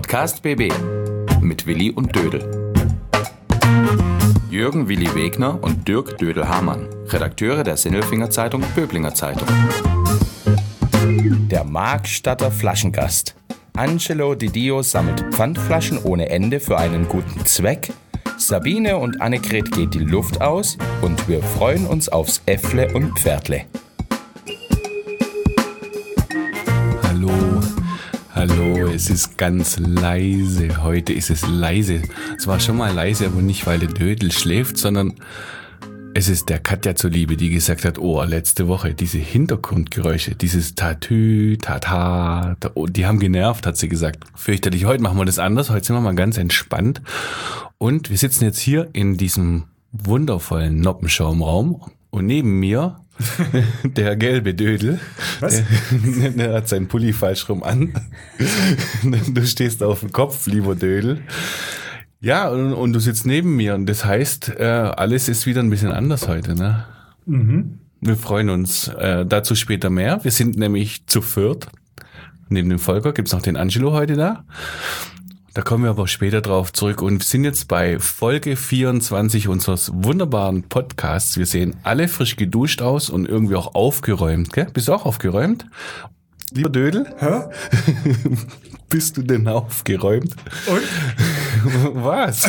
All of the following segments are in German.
Podcast BB mit Willi und Dödel. Jürgen Willi Wegner und Dirk Dödel-Hamann, Redakteure der Sinnelfinger Zeitung Böblinger Zeitung. Der Markstadter Flaschengast. Angelo Di Dio sammelt Pfandflaschen ohne Ende für einen guten Zweck. Sabine und Annegret geht die Luft aus und wir freuen uns aufs Äffle und Pferdle. Hallo, es ist ganz leise. Heute ist es leise. Es war schon mal leise, aber nicht, weil der Dödel schläft, sondern es ist der Katja zuliebe, die gesagt hat, oh, letzte Woche, diese Hintergrundgeräusche, dieses Tatü, Tata, die haben genervt, hat sie gesagt. Fürchterlich, heute machen wir das anders, heute sind wir mal ganz entspannt. Und wir sitzen jetzt hier in diesem wundervollen Noppenschaumraum und neben mir der gelbe Dödel. Was? Der hat seinen Pulli falsch rum an. Du stehst auf dem Kopf, lieber Dödel. Ja, und du sitzt neben mir und das heißt, alles ist wieder ein bisschen anders heute, ne? Mhm. Wir freuen uns. Dazu später mehr. Wir sind nämlich zu viert. Neben dem Volker gibt's noch den Angelo heute da. Da kommen wir aber später drauf zurück und sind jetzt bei Folge 24 unseres wunderbaren Podcasts. Wir sehen alle frisch geduscht aus und irgendwie auch aufgeräumt, gell? Bist du auch aufgeräumt? Lieber Dödel? Hä? Bist du denn aufgeräumt? Und? Was?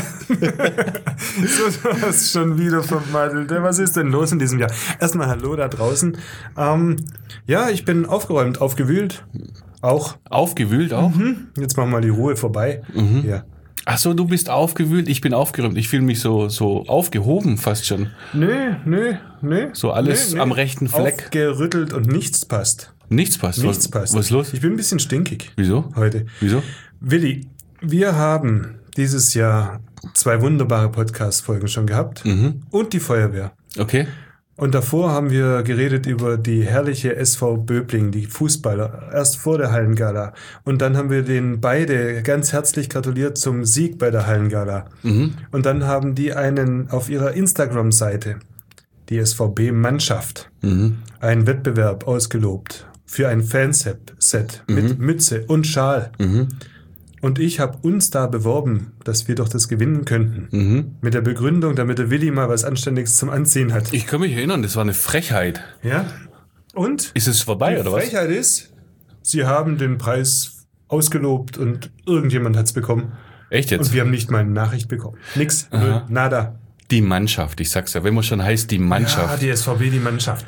Du hast schon wieder vermadelt. Was ist denn los in diesem Jahr? Erstmal hallo da draußen. Ja, ich bin aufgeräumt, aufgewühlt. Auch. Aufgewühlt auch? Mhm. Jetzt machen wir mal die Ruhe vorbei. Mhm. Ja. Ach so, du bist aufgewühlt, ich bin aufgeräumt. Ich fühle mich so aufgehoben fast schon. Nee. So alles am rechten Fleck. Aufgerüttelt und nichts passt. Nichts passt? Nichts passt. Was ist los? Ich bin ein bisschen stinkig. Wieso? Heute. Wieso? Willi, wir haben dieses Jahr 2 wunderbare Podcast-Folgen schon gehabt. Mhm. Und die Feuerwehr. Okay. Und davor haben wir geredet über die herrliche SV Böbling, die Fußballer, erst vor der Hallengala. Und dann haben wir denen beide ganz herzlich gratuliert zum Sieg bei der Hallengala. Mhm. Und dann haben die einen auf ihrer Instagram-Seite, die SVB-Mannschaft, einen Wettbewerb ausgelobt für ein Fanset mit Mütze und Schal. Mhm. Und ich habe uns da beworben, dass wir doch das gewinnen könnten. Mhm. Mit der Begründung, damit der Willi mal was Anständiges zum Anziehen hat. Ich kann mich erinnern, das war eine Frechheit. Ja. Und? Ist es vorbei, oder was? Die Frechheit ist, sie haben den Preis ausgelobt und irgendjemand hat es bekommen. Echt jetzt? Und wir haben nicht mal eine Nachricht bekommen. Nix, null, nada. Die Mannschaft, ich sag's ja, wenn man schon heißt, die Mannschaft. Ja, die SVB, die Mannschaft.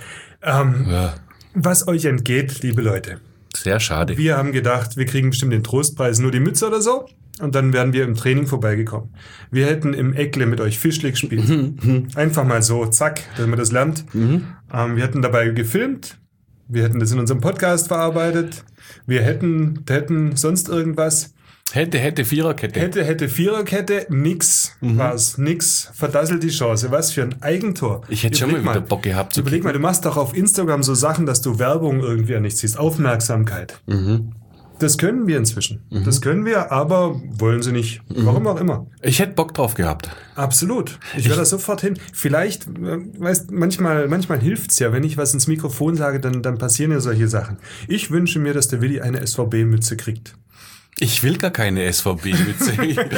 Was euch entgeht, liebe Leute. Sehr schade. Wir haben gedacht, wir kriegen bestimmt den Trostpreis, nur die Mütze oder so. Und dann wären wir im Training vorbeigekommen. Wir hätten im Eckle mit euch Fischle gespielt. Einfach mal so, zack, dass man das lernt. Wir hätten dabei gefilmt. Wir hätten das in unserem Podcast verarbeitet. Wir hätten sonst irgendwas. Hätte Viererkette. Hätte Viererkette, nix war's, nix. Verdasselt die Chance. Was für ein Eigentor. Ich hätte schon mal wieder Bock gehabt zu Überleg mal, du machst doch auf Instagram so Sachen, dass du Werbung irgendwie an nichts siehst. Aufmerksamkeit. Mhm. Das können wir inzwischen. Mhm. Das können wir, aber wollen sie nicht. Warum auch immer. Ich hätte Bock drauf gehabt. Absolut. Ich wäre da sofort hin. Vielleicht, weißt, manchmal hilft's ja, wenn ich was ins Mikrofon sage, dann passieren ja solche Sachen. Ich wünsche mir, dass der Willi eine SVB-Mütze kriegt. Ich will gar keine SVB-Mütze.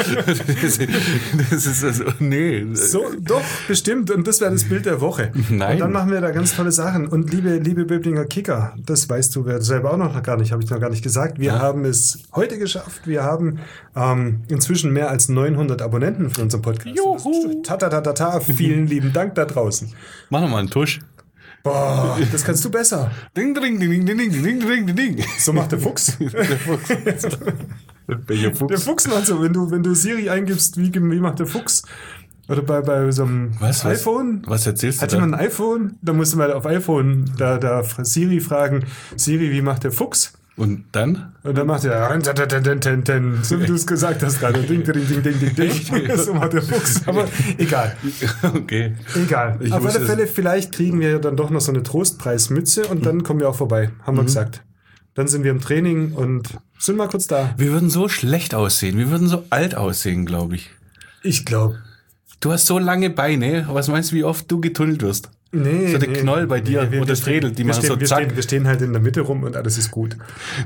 das ist also, nee. So, doch, bestimmt. Und das wäre das Bild der Woche. Nein. Und dann machen wir da ganz tolle Sachen. Und liebe Böblinger Kicker, das weißt du selber auch noch gar nicht, habe ich noch gar nicht gesagt. Wir haben es heute geschafft. Wir haben inzwischen mehr als 900 Abonnenten für unseren Podcast. Juhu. Vielen lieben Dank da draußen. Mach nochmal einen Tusch. Boah, das kannst du besser. Ding, ding, ding, ding, ding, ding, ding, ding. So macht der Fuchs. Der Fuchs. Welcher Fuchs? Der Fuchs macht so, wenn du Siri eingibst, wie macht der Fuchs? Oder bei so einem iPhone. Was erzählst du da? Hat jemand ein iPhone? Da musst du mal auf iPhone da Siri fragen, Siri, wie macht der Fuchs? Und dann? Und dann macht er so wie du es gesagt hast gerade. Ding, ding, ding, ding, ding, ding. So macht der Fuchs. Aber egal. Okay. Egal. Auf alle Fälle, vielleicht kriegen wir dann doch noch so eine Trostpreismütze und dann kommen wir auch vorbei. Haben wir gesagt. Dann sind wir im Training und sind mal kurz da. Wir würden so schlecht aussehen. Wir würden so alt aussehen, glaube ich. Ich glaube. Du hast so lange Beine. Was meinst du, wie oft du getunnelt wirst? So der Knoll bei dir und das Redel, die machen so zack. Wir stehen halt in der Mitte rum und alles ist gut.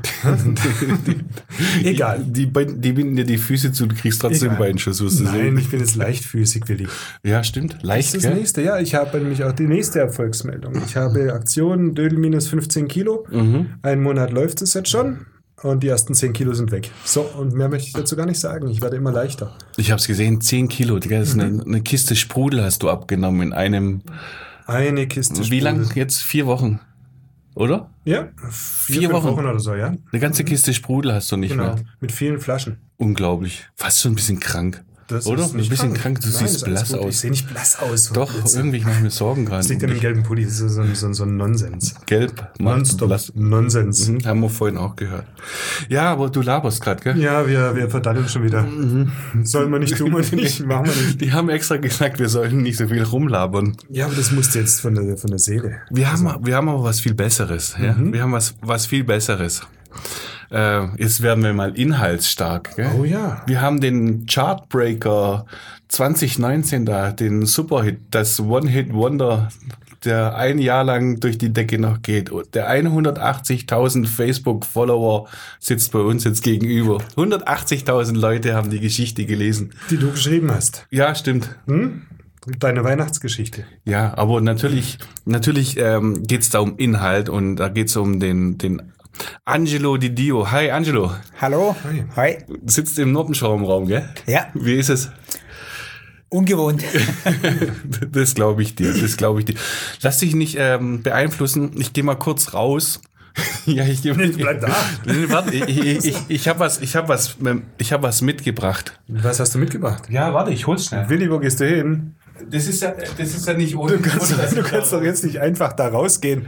Egal. Die binden dir die Füße zu, du kriegst trotzdem Beinschuss. Nein, ich bin jetzt leichtfüßig, Willi. Ja, stimmt. Leicht, das ist das nächste. Ja, ich habe nämlich auch die nächste Erfolgsmeldung. Ich habe Aktion Dödel minus 15 Kilo. Einen Monat läuft es jetzt schon. Und die ersten 10 Kilo sind weg. So, und mehr möchte ich dazu gar nicht sagen. Ich werde immer leichter. Ich habe es gesehen, 10 Kilo. Das ist eine Kiste Sprudel hast du abgenommen in einem... Eine Kiste Sprudel. Wie lang jetzt? 4 Wochen, oder? Ja, 4 Wochen oder so, ja. Eine ganze Kiste Sprudel hast du nicht mehr. Mit vielen Flaschen. Unglaublich. Fast schon ein bisschen krank. Das oder? Ist nicht ein bisschen krank, du siehst blass aus. Ich sehe nicht blass aus. Doch, irgendwie, ich mache mir Sorgen gerade. Das liegt an dem gelben Pulli, das ist so ein Nonsens. Gelb, Nonstop. Nonsens. Haben wir vorhin auch gehört. Ja, aber du laberst gerade, gell? Ja, wir verdaddeln schon wieder. Sollen wir nicht, tun wir nicht, machen wir nicht. Die haben extra gesagt, wir sollen nicht so viel rumlabern. Ja, aber das musste jetzt von der Seele. Wir haben aber was viel Besseres. Ja? Wir haben was viel Besseres. Jetzt werden wir mal inhaltsstark. Gell? Oh ja. Wir haben den Chartbreaker 2019 da, den Superhit, das One-Hit-Wonder, der ein Jahr lang durch die Decke noch geht. Der 180.000 Facebook-Follower sitzt bei uns jetzt gegenüber. 180.000 Leute haben die Geschichte gelesen. Die du geschrieben hast. Ja, stimmt. Deine Weihnachtsgeschichte. Ja, aber natürlich geht's da um Inhalt und da geht's um den Angelo Di Dio. Hi, Angelo. Hallo. Hi. Du sitzt im Noppenschraubenraum, gell? Ja. Wie ist es? Ungewohnt. Das glaube ich dir. Lass dich nicht beeinflussen. Ich gehe mal kurz raus. Ja, ich gehe mal. Bleib da. Warte, ich habe was mitgebracht. Was hast du mitgebracht? Ja, warte, ich hol's schnell. Willi, wo gehst du hin? Das ist ja nicht ohne. Du kannst doch jetzt nicht einfach da rausgehen.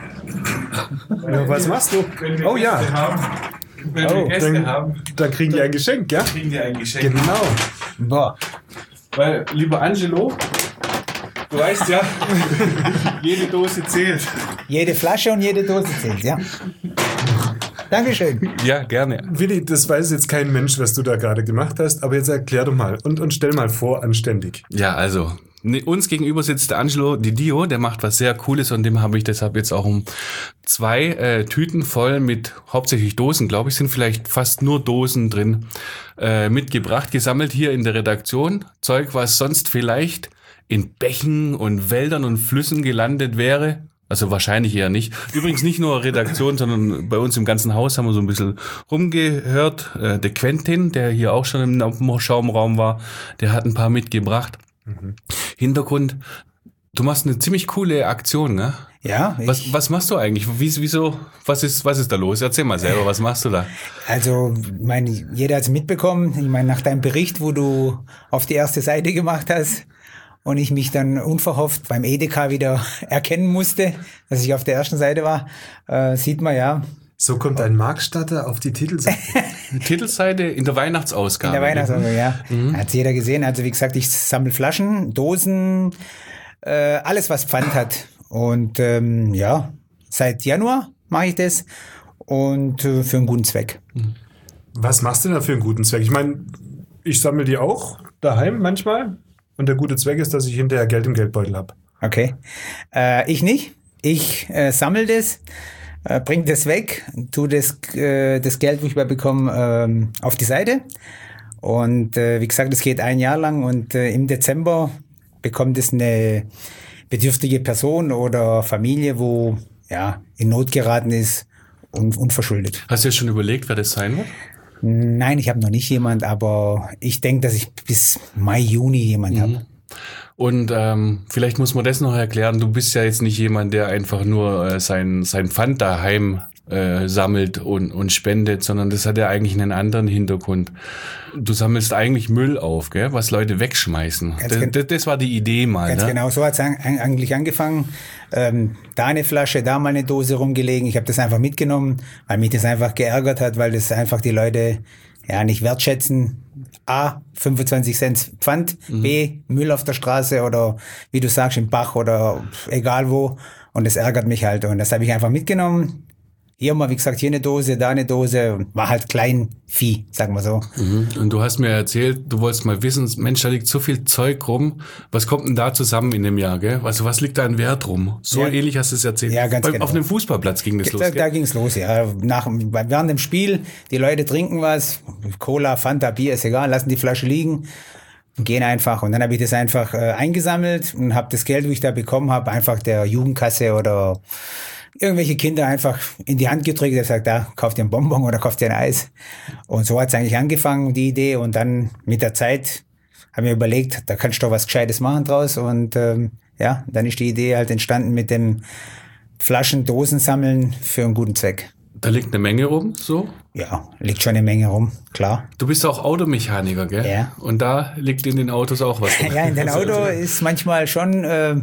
Ja, was machst du? Oh ja. Wenn wir Gäste haben, dann kriegen die ein Geschenk, ja? Genau. Boah. Weil, lieber Angelo, du weißt ja, jede Dose zählt. Jede Flasche und jede Dose zählt, ja. Dankeschön. Ja, gerne. Willi, das weiß jetzt kein Mensch, was du da gerade gemacht hast, aber jetzt erklär doch mal und stell mal vor, anständig. Ja, also, uns gegenüber sitzt der Angelo Di Dio, der macht was sehr Cooles und dem habe ich deshalb jetzt auch 2 Tüten voll mit hauptsächlich Dosen, glaube ich, sind vielleicht fast nur Dosen drin, mitgebracht, gesammelt hier in der Redaktion. Zeug, was sonst vielleicht in Bächen und Wäldern und Flüssen gelandet wäre. Also wahrscheinlich eher nicht. Übrigens nicht nur Redaktion, sondern bei uns im ganzen Haus haben wir so ein bisschen rumgehört. Der Quentin, der hier auch schon im Schaumraum war, der hat ein paar mitgebracht. Hintergrund, du machst eine ziemlich coole Aktion, ne? Ja. Was machst du eigentlich? Wieso? Was ist da los? Erzähl mal selber, was machst du da? Also, jeder hat es mitbekommen. Ich meine, nach deinem Bericht, wo du auf die erste Seite gemacht hast und ich mich dann unverhofft beim Edeka wieder erkennen musste, dass ich auf der ersten Seite war, sieht man ja. So kommt ein Marktstatter auf die Titelseite. Titelseite in der Weihnachtsausgabe. In der Weihnachtsausgabe, ja. Hat jeder gesehen. Also wie gesagt, ich sammle Flaschen, Dosen, alles was Pfand hat. Und ja, seit Januar mache ich das und für einen guten Zweck. Was machst du denn da für einen guten Zweck? Ich meine, ich sammle die auch daheim manchmal und der gute Zweck ist, dass ich hinterher Geld im Geldbeutel habe. Okay. Ich nicht. Ich sammle das. Bring das weg, tu das Geld, wo ich bekomme, auf die Seite. Und wie gesagt, es geht ein Jahr lang und im Dezember bekommt es eine bedürftige Person oder Familie, wo ja in Not geraten ist und unverschuldet. Hast du ja schon überlegt, wer das sein wird? Nein, ich habe noch nicht jemand, aber ich denke, dass ich bis Mai, Juni jemand habe. Und vielleicht muss man das noch erklären, du bist ja jetzt nicht jemand, der einfach nur sein Pfand daheim sammelt und spendet, sondern das hat ja eigentlich einen anderen Hintergrund. Du sammelst eigentlich Müll auf, gell, was Leute wegschmeißen. Das war die Idee mal. Ganz ne? genau, so hat es eigentlich angefangen. Da eine Flasche, da mal eine Dose rumgelegen. Ich habe das einfach mitgenommen, weil mich das einfach geärgert hat, weil das einfach die Leute ja nicht wertschätzen. A, 25 Cent Pfand, B, Müll auf der Straße oder wie du sagst, im Bach oder egal wo. Und das ärgert mich halt. Und das habe ich einfach mitgenommen, hier mal, wie gesagt, hier eine Dose, da eine Dose und war halt Kleinvieh, sagen wir so. Und du hast mir erzählt, du wolltest mal wissen, Mensch, da liegt so viel Zeug rum. Was kommt denn da zusammen in dem Jahr, gell? Also was liegt da an Wert rum? So Ja. ähnlich hast du es erzählt. Ja, ganz genau. Auf einem Fußballplatz ging das los, Da gell? ging es los, ja. Während dem Spiel, die Leute trinken was, Cola, Fanta, Bier, ist egal, lassen die Flasche liegen und gehen einfach. Und dann habe ich das einfach eingesammelt und habe das Geld, wo ich da bekommen habe, einfach der Jugendkasse oder irgendwelche Kinder einfach in die Hand gedrückt. Ich habe gesagt, da, kauft ihr einen Bonbon oder kauft ihr ein Eis. Und so hat es eigentlich angefangen, die Idee. Und dann mit der Zeit haben wir überlegt, da kannst du doch was Gescheites machen draus. Und ja, dann ist die Idee halt entstanden mit dem Flaschen, Dosen sammeln für einen guten Zweck. Da liegt eine Menge rum, so. Ja, liegt schon eine Menge rum, klar. Du bist auch Automechaniker, gell? Ja. Und da liegt in den Autos auch was rum. Ja, in den Auto ist manchmal schon,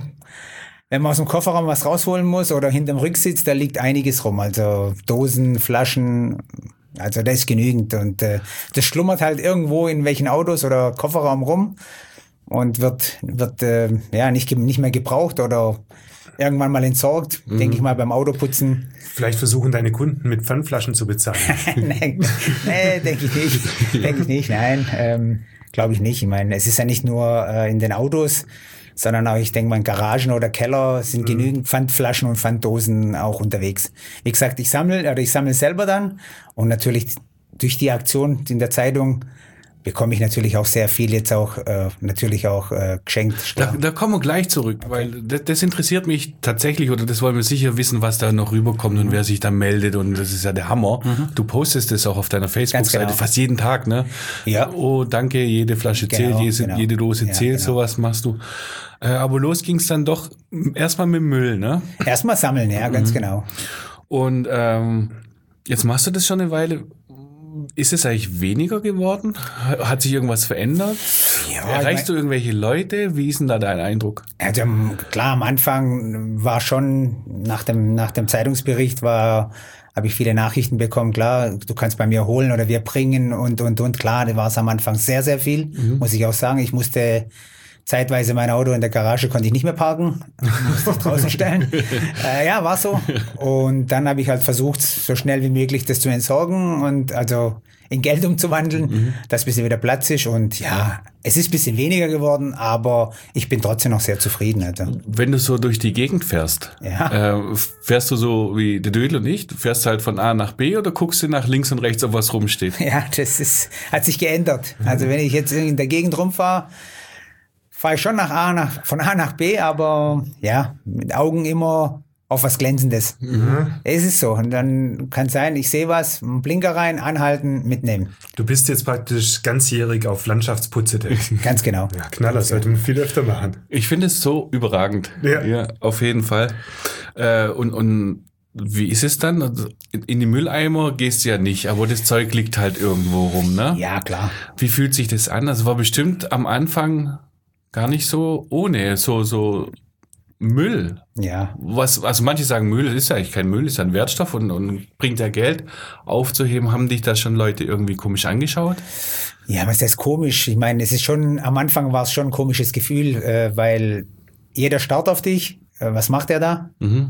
wenn man aus dem Kofferraum was rausholen muss oder hinterm Rücksitz, da liegt einiges rum. Also Dosen, Flaschen, also da ist genügend. Und das schlummert halt irgendwo in welchen Autos oder Kofferraum rum und wird ja nicht mehr gebraucht oder irgendwann mal entsorgt, denke ich mal beim Autoputzen. Vielleicht versuchen deine Kunden mit Pfandflaschen zu bezahlen. Nee, denke ich nicht. Denke ich nicht, nein, glaube ich nicht. Ich meine, es ist ja nicht nur in den Autos, sondern auch, ich denke mal, in Garagen oder Keller sind genügend Pfandflaschen und Pfanddosen auch unterwegs. Wie gesagt, ich sammle selber dann und natürlich durch die Aktion in der Zeitung bekomme ich natürlich auch sehr viel jetzt auch geschenkt. Da kommen wir gleich zurück, weil das interessiert mich tatsächlich, oder das wollen wir sicher wissen, was da noch rüberkommt und wer sich da meldet, und das ist ja der Hammer. Du postest das auch auf deiner Facebook-Seite genau. fast jeden Tag, ne? Ja. Oh, danke, jede Flasche Genau, zählt, genau. jede Dose Ja, zählt, genau. sowas machst du. Aber los ging's dann doch erstmal mit Müll, ne? Erstmal sammeln, ja, ganz genau. Und jetzt machst du das schon eine Weile. Ist es eigentlich weniger geworden? Hat sich irgendwas verändert? Ja, Erreichst du irgendwelche Leute? Wie ist denn da dein Eindruck? Also klar, am Anfang war schon, nach dem Zeitungsbericht habe ich viele Nachrichten bekommen, klar, du kannst bei mir holen oder wir bringen und. Klar, da war es am Anfang sehr, sehr viel, muss ich auch sagen. Ich musste zeitweise mein Auto in der Garage konnte ich nicht mehr parken, musste ich draußen stellen. Ja, war so. Und dann habe ich halt versucht, so schnell wie möglich das zu entsorgen und also in Geld umzuwandeln, dass ein bisschen wieder Platz ist. Und ja, es ist ein bisschen weniger geworden, aber ich bin trotzdem noch sehr zufrieden. Also. Wenn du so durch die Gegend fährst, fährst du so wie der Dödel und ich? Du fährst halt von A nach B oder guckst du nach links und rechts, ob was rumsteht? Ja, hat sich geändert. Also wenn ich jetzt in der Gegend rumfahre, fahre ich schon von A nach B, aber ja, mit Augen immer auf was Glänzendes. Es ist so. Und dann kann sein, ich sehe was, einen Blinker rein, anhalten, mitnehmen. Du bist jetzt praktisch ganzjährig auf Landschaftsputze. Ganz genau. Ja, Knaller, sollte man viel öfter machen. Ich finde es so überragend. Ja. Auf jeden Fall. Und wie ist es dann? Also in die Mülleimer gehst du ja nicht, aber das Zeug liegt halt irgendwo rum, ne? Ja, klar. Wie fühlt sich das an? Das war bestimmt am Anfang gar nicht so ohne, so Müll. Ja. Also manche sagen, Müll ist ja eigentlich kein Müll, ist ja ein Wertstoff und bringt ja Geld aufzuheben. Haben dich da schon Leute irgendwie komisch angeschaut? Ja, was heißt komisch? Ich meine, am Anfang war es schon ein komisches Gefühl, weil jeder starrt auf dich. Was macht er da?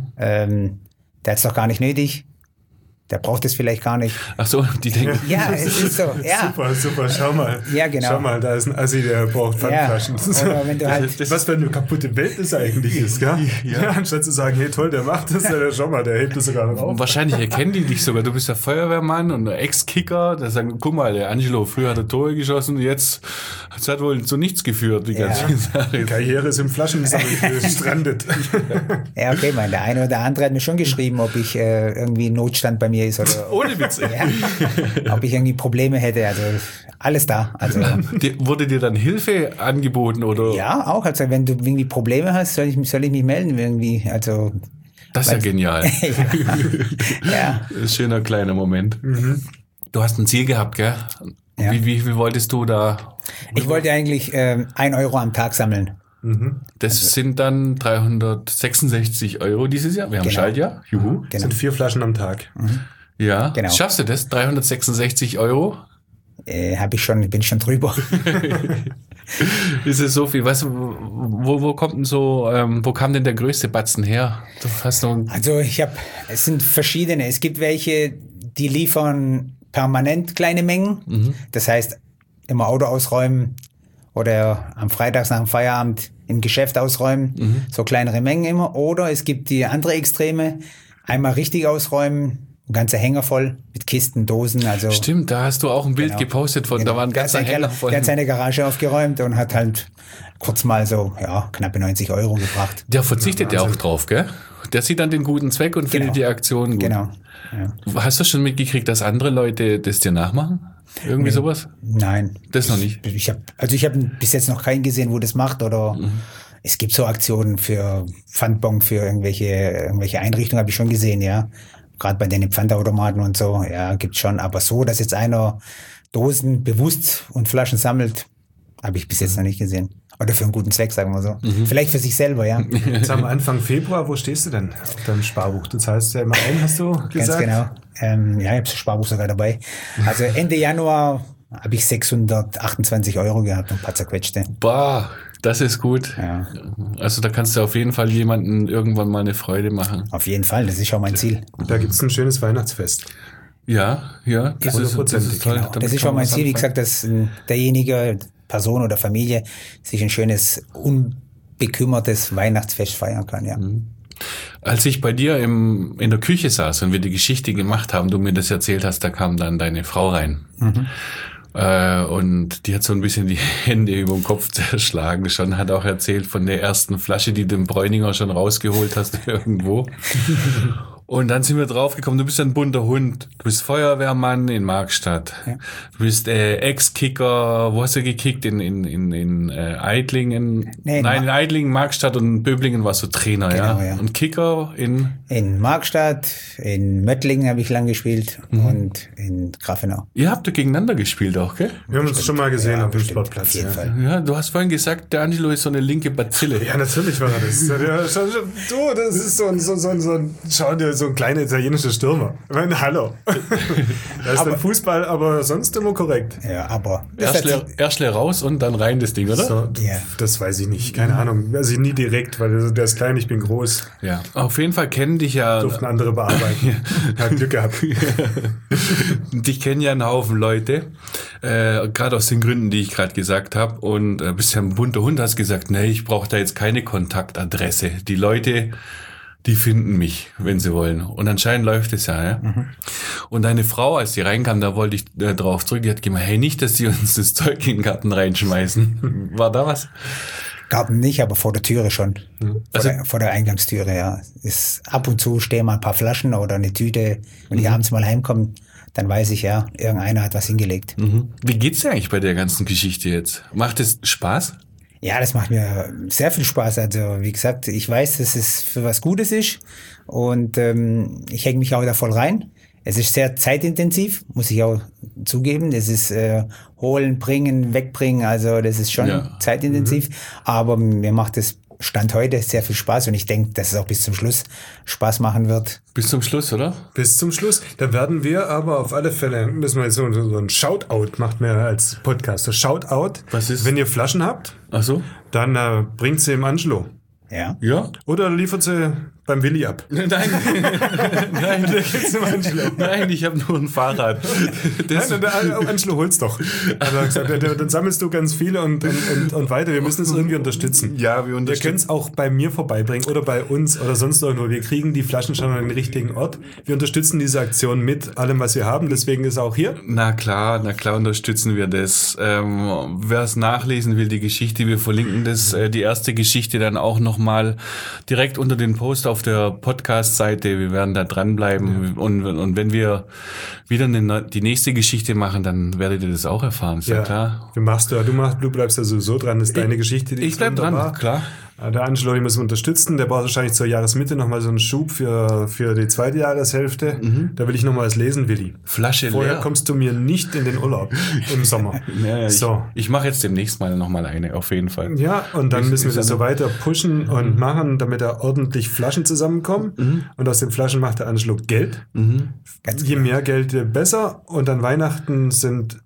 Der hat es doch gar nicht nötig. Der braucht es vielleicht gar nicht. Ach so, die denken. Ja, es ist so. Ja. Super, schau mal. Ja, genau. Schau mal, da ist ein Assi, der braucht Pfandflaschen. Ja. Oder wenn du halt Was für eine kaputte Welt das eigentlich ist, gell? Ja. Anstatt zu sagen, hey toll, der macht das, schau mal, der hebt das sogar noch auf. Wahrscheinlich erkennen die dich sogar. Du bist der Feuerwehrmann und der Ex-Kicker. Da sagen, guck mal, der Angelo, früher hat er Tore geschossen, jetzt hat wohl zu nichts geführt, die ganze Sache. Die Karriere ist im Flaschensammeln gestrandet. Ja, okay, der eine oder andere hat mir schon geschrieben, ob ich irgendwie Notstand bei mir ist oder Ohne Witz. ja, ob ich irgendwie Probleme hätte. Also alles da. Also Wurde dir dann Hilfe angeboten oder? ja, auch. Also wenn du irgendwie Probleme hast, soll ich mich melden irgendwie. Also Das ist ja genial. ja. Ein schöner kleiner Moment. Du hast ein Ziel gehabt, gell? Ja. Wie viel wolltest du da? Ich wollte eigentlich 1 Euro am Tag sammeln. Das sind dann 366 Euro dieses Jahr. Wir haben Genau. Schaltjahr. Juhu. Genau. Sind 4 Flaschen am Tag. Ja. Genau. Schaffst du das? 366 Euro? bin ich schon drüber. Ist es so viel? Wo kommt denn so, wo kam denn der größte Batzen her? Du hast noch Also es sind verschiedene. Es gibt welche, die liefern permanent kleine Mengen. Das heißt, immer Auto ausräumen oder am Freitags nach dem Feierabend im Geschäft ausräumen. So kleinere Mengen immer. Oder es gibt die andere Extreme. Einmal richtig ausräumen. Ein ganzer Hänger voll mit Kisten, Dosen. Also Stimmt, da hast du auch ein Bild gepostet von, da war ein ganzer Hänger voll. Der hat seine Garage aufgeräumt und hat halt kurz mal so, knappe 90 € gebracht. Der verzichtet ja auch drauf, gell? Der sieht dann den guten Zweck und findet die Aktion gut. Genau. Ja. Hast du schon mitgekriegt, dass andere Leute das dir nachmachen? Irgendwie sowas? Nein. Das noch nicht? Ich habe bis jetzt noch keinen gesehen, wo das macht oder es gibt so Aktionen für Pfandbon, für irgendwelche Einrichtungen, habe ich schon gesehen, ja. Gerade bei den Pfandautomaten und so, ja, gibt's schon. Aber so, dass jetzt einer Dosen bewusst und Flaschen sammelt, habe ich bis jetzt noch nicht gesehen. Oder für einen guten Zweck, sagen wir so. Vielleicht für sich selber, ja. Jetzt am Anfang Februar, wo stehst du denn auf deinem Sparbuch? Du zahlst ja immer ein, hast du gesagt? Ganz genau. Ich habe das Sparbuch sogar dabei. Also Ende Januar habe ich 628 € gehabt und ein paar zerquetschte. Bah, das ist gut. Ja. Also da kannst du auf jeden Fall jemandem irgendwann mal eine Freude machen. Auf jeden Fall, das ist auch mein Ziel. Da gibt's ein schönes Weihnachtsfest. Ja, das ist toll. Genau. Das ist auch mein Ziel, wie gesagt, dass derjenige, Person oder Familie, sich ein schönes, unbekümmertes Weihnachtsfest feiern kann, ja. Als ich bei dir in der Küche saß und wir die Geschichte gemacht haben, du mir das erzählt hast, da kam dann deine Frau rein. Und die hat so ein bisschen die Hände über den Kopf zerschlagen schon, hat auch erzählt von der ersten Flasche, die du im Bräuninger schon rausgeholt hast irgendwo. Und dann sind wir draufgekommen, du bist ein bunter Hund, du bist Feuerwehrmann in Markstadt, du bist Ex-Kicker, wo hast du gekickt? In Eidlingen? In Eidlingen, Markstadt und Böblingen warst du Trainer, genau, ja? Und Kicker in Markstadt, in Möttlingen habe ich lang gespielt und in Grafenau. Ihr habt da gegeneinander gespielt auch, gell? Wir haben uns schon mal gesehen auf dem Sportplatz. Auf jeden Fall. Ja, du hast vorhin gesagt, der Angelo ist so eine linke Bazille. Ja, natürlich war er das. Das ist so ein, schau dir, so ein kleiner italienischer Stürmer. Ich meine, hallo. Da ist dann Fußball, aber sonst immer korrekt. Ja, aber Erst leer raus und dann rein das Ding, oder? So, das weiß ich nicht. Keine Ahnung. Also nie direkt, weil der ist klein, ich bin groß. Ja, auf jeden Fall kennen dich ja... Durften andere bearbeiten. Hat Glück gehabt. Dich kennen ja einen Haufen Leute, gerade aus den Gründen, die ich gerade gesagt habe. Und bist ja ein bunter Hund, hast gesagt, nee, ich brauche da jetzt keine Kontaktadresse. Die Leute... die finden mich, wenn sie wollen. Und anscheinend läuft es ja. Und deine Frau, als die reinkam, da wollte ich drauf zurück, die hat gemeint, hey, nicht, dass die uns das Zeug in den Garten reinschmeißen. War da was? Garten nicht, aber vor der Türe schon. Vor der Eingangstüre, ja. Ist ab und zu stehen mal ein paar Flaschen oder eine Tüte. Wenn ich abends mal heimkomme, dann weiß ich ja, irgendeiner hat was hingelegt. Wie geht's dir eigentlich bei der ganzen Geschichte jetzt? Macht es Spaß? Ja, das macht mir sehr viel Spaß. Also wie gesagt, ich weiß, dass es für was Gutes ist und ich hänge mich auch da voll rein. Es ist sehr zeitintensiv, muss ich auch zugeben. Das ist holen, bringen, wegbringen, also das ist schon zeitintensiv. Aber mir macht es Stand heute sehr viel Spaß und ich denke, dass es auch bis zum Schluss Spaß machen wird. Bis zum Schluss, oder? Bis zum Schluss. Da werden wir aber auf alle Fälle, müssen wir so ein Shoutout macht mir als Podcaster. Shoutout. Was ist? Wenn ihr Flaschen habt, Ach so? dann bringt sie im Angelo. Ja. Ja? Oder liefert sie beim Willi ab. Nein, nein, ich habe nur ein Fahrrad. Nein, der Angelo holt's doch. Also er hat gesagt, dann sammelst du ganz viele und weiter. Wir müssen es irgendwie unterstützen. Ja, wir Ihr könnt es auch bei mir vorbeibringen oder bei uns oder sonst irgendwo. Wir kriegen die Flaschen schon an den richtigen Ort. Wir unterstützen diese Aktion mit allem, was wir haben. Deswegen ist er auch hier. Na klar unterstützen wir das. Wer es nachlesen will, die Geschichte, wir verlinken das, die erste Geschichte dann auch nochmal direkt unter den Post auf der Podcast-Seite. Wir werden da dranbleiben und wenn wir wieder die nächste Geschichte machen, dann werdet ihr das auch erfahren. Ist ja klar. Du bleibst ja sowieso dran. Das ist deine Geschichte. Ich bleib dran, klar. Der Angelo, den müssen wir unterstützen. Der braucht wahrscheinlich zur Jahresmitte nochmal so einen Schub für die zweite Jahreshälfte. Da will ich nochmal was lesen, Willi. Flasche Vorher leer. kommst du mir nicht in den Urlaub im Sommer. Ja, so. Ich mache jetzt demnächst mal nochmal eine, auf jeden Fall. Ja, und dann müssen wir das so weiter pushen und machen, damit da ordentlich Flaschen zusammenkommen. Und aus den Flaschen macht der Angelo Geld. Je mehr Geld, besser. Und an Weihnachten sind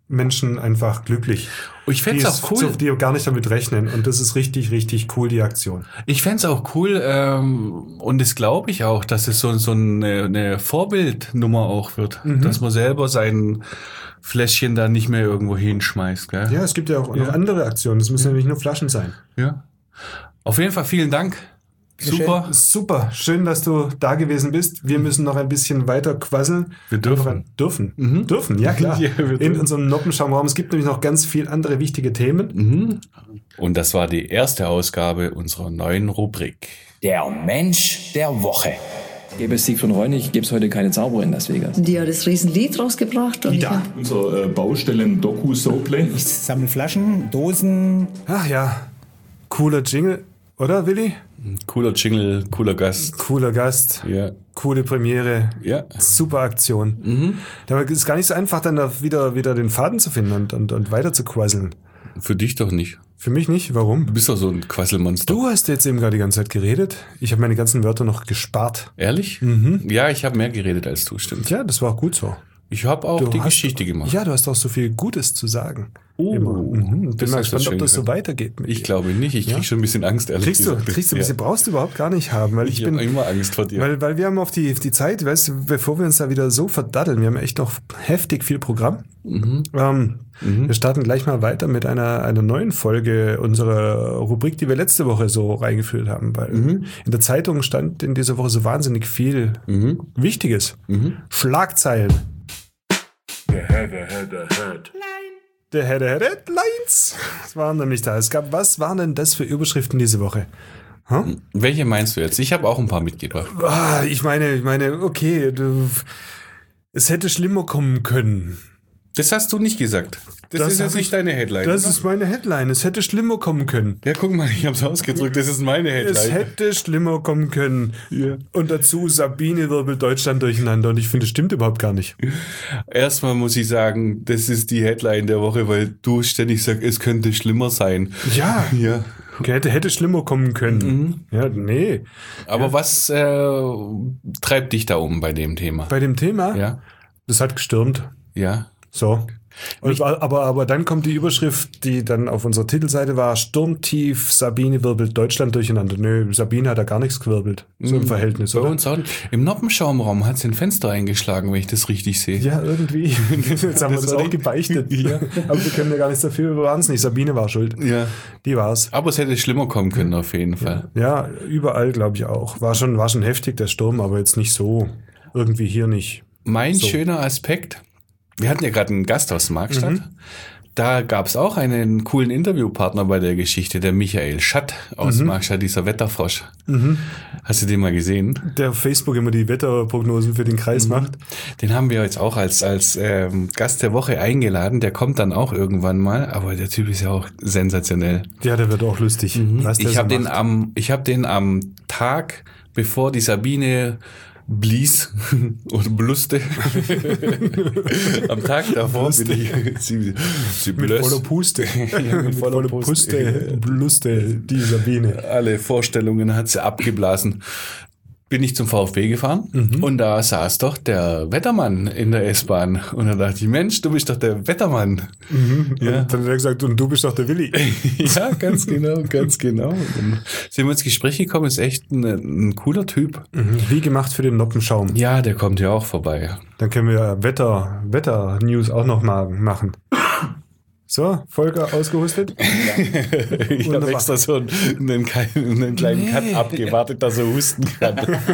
Menschen einfach glücklich. Ich fände es auch cool. Die gar nicht damit rechnen. Und das ist richtig, richtig cool, die Aktion. Ich fände es auch cool, und das glaube ich auch, dass es so eine Vorbildnummer auch wird. Dass man selber sein Fläschchen da nicht mehr irgendwo hinschmeißt. Gell? Ja, es gibt ja auch noch andere Aktionen. Das müssen ja nicht nur Flaschen sein. Ja. Auf jeden Fall vielen Dank. Super. Super. Schön, dass du da gewesen bist. Wir müssen noch ein bisschen weiter quasseln. Wir dürfen. Dürfen, ja klar. Ja, in unserem Noppenschaumraum. Es gibt nämlich noch ganz viele andere wichtige Themen. Und das war die erste Ausgabe unserer neuen Rubrik. Der Mensch der Woche. Gäbe es Siegfried Reunig, gäbe es heute keine Zauberer in Las Vegas. Die hat das Riesenlied rausgebracht. Und Unser Baustellen-Doku-So-Play. Ich sammle Flaschen, Dosen. Ach ja, cooler Jingle, oder Willi? Cooler Jingle, cooler Gast. Cooler Gast, Ja. coole Premiere, Ja. super Aktion. Da ist gar nicht so einfach, dann da wieder den Faden zu finden und weiter zu quasseln. Für dich doch nicht. Für mich nicht, warum? Du bist doch so ein Quasselmonster. Du hast jetzt eben gerade die ganze Zeit geredet. Ich habe meine ganzen Wörter noch gespart. Ehrlich? Ja, ich habe mehr geredet als du, stimmt. Ja, das war auch gut so. Ich habe auch die Geschichte gemacht. Ja, du hast auch so viel Gutes zu sagen. Oh, Immer. Bin das mal hast du gespannt, schön ob das so gesagt. weitergeht. Mit Ich dir. glaube nicht. Ich krieg schon ein bisschen Angst, ehrlich Kriegst du ein gesagt. bisschen, brauchst du überhaupt gar nicht haben, weil Ich habe immer Angst vor dir. weil wir haben auf die Zeit, weißt du, bevor wir uns da wieder so verdaddeln, wir haben echt noch heftig viel Programm. Wir starten gleich mal weiter mit einer neuen Folge unserer Rubrik, die wir letzte Woche so reingeführt haben, weil in der Zeitung stand in dieser Woche so wahnsinnig viel Wichtiges. Schlagzeilen. Der Headlines. Was waren nämlich da? Was waren denn das für Überschriften diese Woche? Welche meinst du jetzt? Ich habe auch ein paar mitgebracht. Ich meine, okay, es hätte schlimmer kommen können. Das hast du nicht gesagt. Das ist hab jetzt nicht deine Headline. Das oder? ist meine Headline. Es hätte schlimmer kommen können. Ja, guck mal, ich habe es ausgedrückt. Das ist meine Headline. Es hätte schlimmer kommen können. Und dazu Sabine wirbelt Deutschland durcheinander. Und ich finde, das stimmt überhaupt gar nicht. Erstmal muss ich sagen, das ist die Headline der Woche, weil du ständig sagst, es könnte schlimmer sein. Ja. Ja. Okay, hätte schlimmer kommen können. Ja, nee. Aber was treibt dich da um bei dem Thema? Bei dem Thema, Ja. das hat gestürmt. Ja. So. Und, aber dann kommt die Überschrift, die dann auf unserer Titelseite war: Sturmtief, Sabine wirbelt Deutschland durcheinander. Nö, Sabine hat da gar nichts gewirbelt. So im Verhältnis, Bei oder? uns auch. Im Noppenschaumraum hat sie ein Fenster eingeschlagen, wenn ich das richtig sehe. Ja, irgendwie. Jetzt haben wir das war auch die- gebeichtet. Aber wir können ja gar nichts dafür. Wir waren es nicht. Sabine war schuld. Ja. Die war's. Aber es hätte schlimmer kommen können, auf jeden Fall. Ja, überall glaube ich auch. War schon heftig, der Sturm, aber jetzt nicht so. Irgendwie hier nicht. Mein schöner Aspekt, wir hatten ja gerade einen Gast aus Markstadt. Da gab es auch einen coolen Interviewpartner bei der Geschichte, der Michael Schatt aus Markstadt, dieser Wetterfrosch. Hast du den mal gesehen? Der auf Facebook immer die Wetterprognosen für den Kreis macht. Den haben wir jetzt auch als Gast der Woche eingeladen. Der kommt dann auch irgendwann mal, aber der Typ ist ja auch sensationell. Ja, der wird auch lustig. Was der Ich habe so den macht. am Tag, bevor die Sabine blies oder bluste, am Tag davor bin ich sie Mit blöß. voller Puste. Ja, mit voller Puste, Bluste, die Sabine. Alle Vorstellungen hat sie abgeblasen. Bin ich zum VfB gefahren und da saß doch der Wettermann in der S-Bahn. Und da dachte ich, Mensch, du bist doch der Wettermann. Ja. Und dann hat er gesagt, und du bist doch der Willi. Ja, ganz genau, ganz genau. Und dann sind wir ins Gespräch gekommen, ist echt ein cooler Typ. Wie gemacht für den Noppenschaum. Ja, der kommt ja auch vorbei. Dann können wir Wetter-News auch noch mal machen. So, Volker ausgehustet. Ich habe extra so einen kleinen Cut abgewartet, dass er husten kann.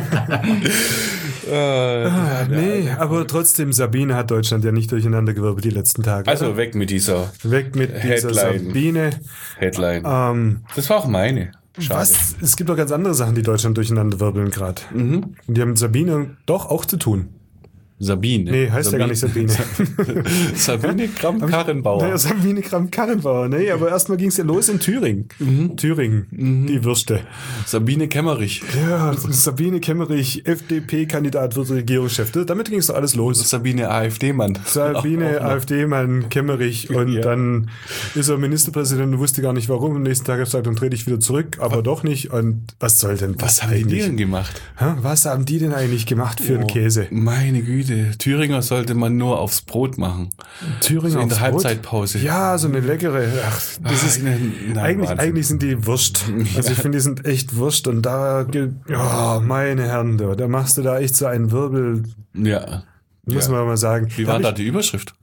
Nee, aber trotzdem, Sabine hat Deutschland ja nicht durcheinander gewirbelt die letzten Tage. Also weg mit dieser Weg mit dieser Headline. Sabine. Headline. Das war auch meine. Schade. Was? Es gibt doch ganz andere Sachen, die Deutschland durcheinander wirbeln gerade. Und die haben mit Sabine doch auch zu tun. Sabine. Nee, heißt ja gar nicht Sabine. Sabine Kramp-Karrenbauer. Naja, Sabine Kramp-Karrenbauer. Nee, aber erstmal ging es ja los in Thüringen. Thüringen, die Würste. Sabine Kemmerich. Ja, Sabine Kemmerich, FDP-Kandidat wird Regierungschef. Damit ging es doch alles los. Sabine AfD-Mann. Sabine, AfD-Mann, Kemmerich. Und dann ist er Ministerpräsident und wusste gar nicht warum. Am nächsten Tag hat er gesagt, dann trete ich wieder zurück. Aber doch nicht. Und was soll denn das Was haben die eigentlich? denn gemacht? Hä? Was haben die denn eigentlich gemacht für einen Käse? Meine Güte. diese Thüringer sollte man nur aufs Brot machen. Thüringer so in der aufs Brot? Halbzeitpause. Ja, so eine leckere. Ach, das ist eigentlich sind die Wurst. Also ich finde, die sind echt Wurst und da, meine Herren, da machst du da echt so einen Wirbel. Ja. Muss man mal sagen. Wie war da die Überschrift?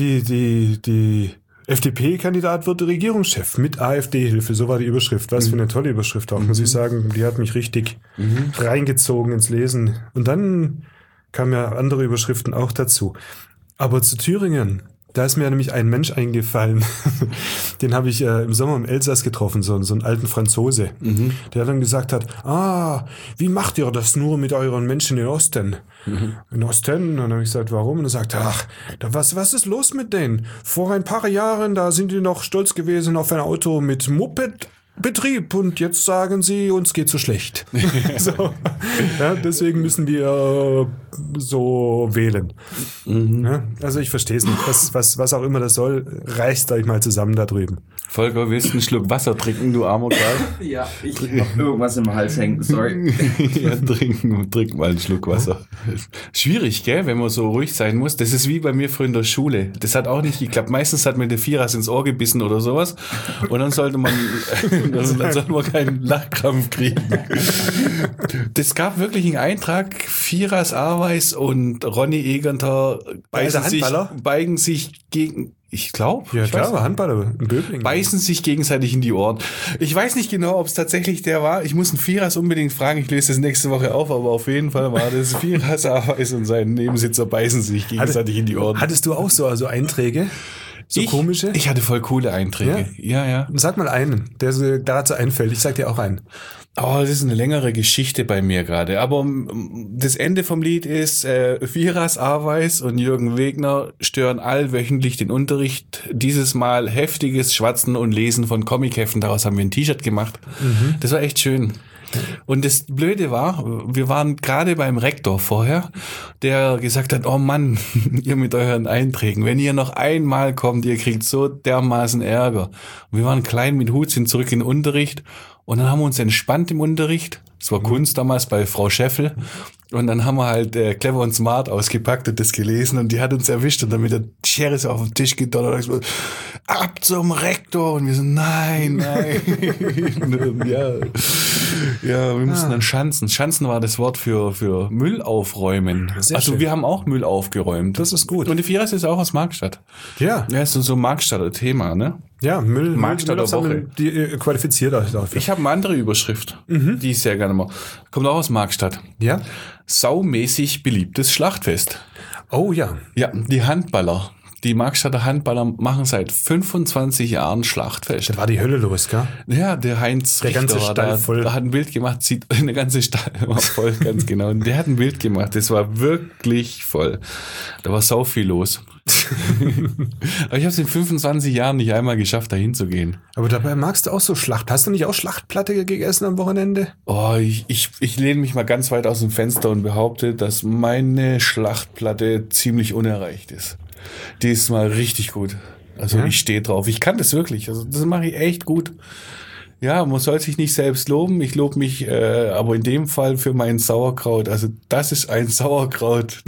Die FDP-Kandidat wird Regierungschef mit AfD-Hilfe. So war die Überschrift. Was für eine tolle Überschrift auch, muss ich sagen. Die hat mich richtig reingezogen ins Lesen. Und dann kamen ja andere Überschriften auch dazu. Aber zu Thüringen, da ist mir nämlich ein Mensch eingefallen. Den habe ich im Sommer im Elsass getroffen, so einen alten Franzose. Der dann gesagt hat, wie macht ihr das nur mit euren Menschen in Osten? In Osten? Und dann habe ich gesagt, warum? Und er sagt, was ist los mit denen? Vor ein paar Jahren, da sind die noch stolz gewesen auf ein Auto mit Mopedbetrieb und jetzt sagen sie, uns geht so schlecht. So. Ja, deswegen müssen wir so wählen. Ja, also ich verstehe es nicht. Was auch immer das soll, reißt euch mal zusammen da drüben. Volker, willst du einen Schluck Wasser trinken, du armer Kerl? Ja, ich hab irgendwas im Hals hängen, sorry. Ja, trink mal einen Schluck Wasser. Schwierig, gell, wenn man so ruhig sein muss. Das ist wie bei mir früher in der Schule. Das hat auch nicht geklappt. Meistens hat mir der Vierers ins Ohr gebissen oder sowas. Und dann sollte man keinen Lachkrampf kriegen. Das gab wirklich einen Eintrag, Vierers Aweis und Ronny Egenter beigen sich gegen... Ich glaube. Ja, klar, Handballer in Böblingen. Beißen sich gegenseitig in die Ohren. Ich weiß nicht genau, ob es tatsächlich der war. Ich muss einen Vierers unbedingt fragen. Ich löse das nächste Woche auf, aber auf jeden Fall war das Vierers Aweis und sein Nebensitzer beißen sich gegenseitig in die Ohren. Hattest du auch so Einträge? So komische? Ich hatte voll coole Einträge. Ja. Sag mal einen, der so dazu einfällt. Ich sag dir auch einen. Oh, das ist eine längere Geschichte bei mir gerade. Aber das Ende vom Lied ist, Vierers Aweis und Jürgen Wegner stören allwöchentlich den Unterricht. Dieses Mal heftiges Schwatzen und Lesen von Comicheften. Daraus haben wir ein T-Shirt gemacht. Das war echt schön. Und das Blöde war, wir waren gerade beim Rektor vorher, der gesagt hat, oh Mann, ihr mit euren Einträgen, wenn ihr noch einmal kommt, ihr kriegt so dermaßen Ärger. Und wir waren klein mit Hut, sind zurück in den Unterricht und dann haben wir uns entspannt im Unterricht. Es war Kunst damals bei Frau Scheffel. Und dann haben wir halt Clever und Smart ausgepackt und das gelesen und die hat uns erwischt und dann mit der Schere so auf den Tisch gedonnert und gesagt, ab zum Rektor. Und wir so, nein. Ja, wir mussten dann Schanzen. Schanzen war das Wort für Müll aufräumen. Sehr schön. Wir haben auch Müll aufgeräumt. Das ist gut. Und die Vierers ist auch aus Markstadt. Ja. Ja, ist so ein Markstadter Thema, ne? Ja, Müll Woche. Die qualifiziert euch dafür. Ich habe eine andere Überschrift, die ich sehr gerne mache. Kommt auch aus Markstadt. Ja? Saumäßig beliebtes Schlachtfest. Oh ja. Ja, die Handballer. Die Markstadter Handballer machen seit 25 Jahren Schlachtfest. Da war die Hölle los, gell? Ja, der Heinz der Richter ganze war Stall da, voll. hat ein Bild gemacht, eine ganze Stall war voll, ganz genau. Und der hat ein Bild gemacht, das war wirklich voll. Da war sau viel los. Aber ich habe es in 25 Jahren nicht einmal geschafft, da hinzugehen. Aber dabei magst du auch so Schlacht. Hast du nicht auch Schlachtplatte gegessen am Wochenende? Oh, ich lehne mich mal ganz weit aus dem Fenster und behaupte, dass meine Schlachtplatte ziemlich unerreicht ist. Die ist mal richtig gut. Also ich stehe drauf. Ich kann das wirklich. Also das mache ich echt gut. Ja, man soll sich nicht selbst loben. Ich lobe mich aber in dem Fall für mein Sauerkraut. Also das ist ein Sauerkraut,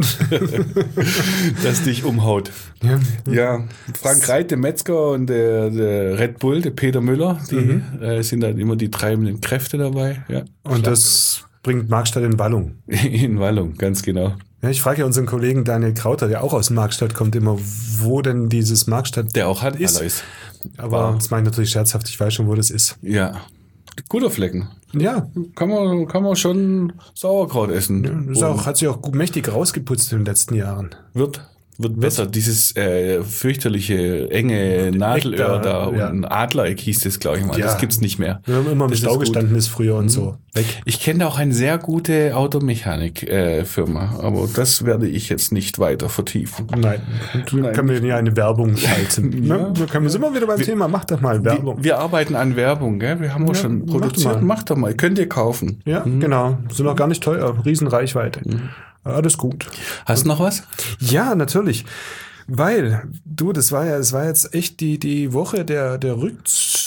das dich umhaut. Ja, Frank Reit, der Metzger und der Red Bull, der Peter Müller, die sind dann immer die treibenden Kräfte dabei. Ja. Und das bringt Markstadt in Wallung. In Wallung, ganz genau. Ja, ich frage ja unseren Kollegen Daniel Krauter, der auch aus Markstadt kommt, immer, wo denn dieses Markstadt der auch Handballer ist. Aber das meine ich natürlich scherzhaft, ich weiß schon, wo das ist. Ja, guter Flecken. Ja. Kann man schon Sauerkraut essen. Ja, das hat sich auch gut mächtig rausgeputzt in den letzten Jahren. Wird besser. Dieses fürchterliche, enge Nadelöhr da und Adlereck hieß das, glaube ich mal. Ja. Das gibt's nicht mehr. Wir haben immer im Stau gestanden ist früher und so. Weg. Ich kenne da auch eine sehr gute Automechanik-Firma, aber das werde ich jetzt nicht weiter vertiefen. Nein. Können wir ja eine Werbung schalten. Ja. Da können wir immer wieder beim Thema. Mach doch mal Werbung. Wir arbeiten an Werbung, gell? Wir haben auch schon produziert. Mach doch mal. Könnt ihr kaufen. Ja, genau. Sind auch gar nicht teuer. Riesenreichweite. Alles gut. Hast du noch was? Ja, natürlich. Weil, das war jetzt echt die Woche der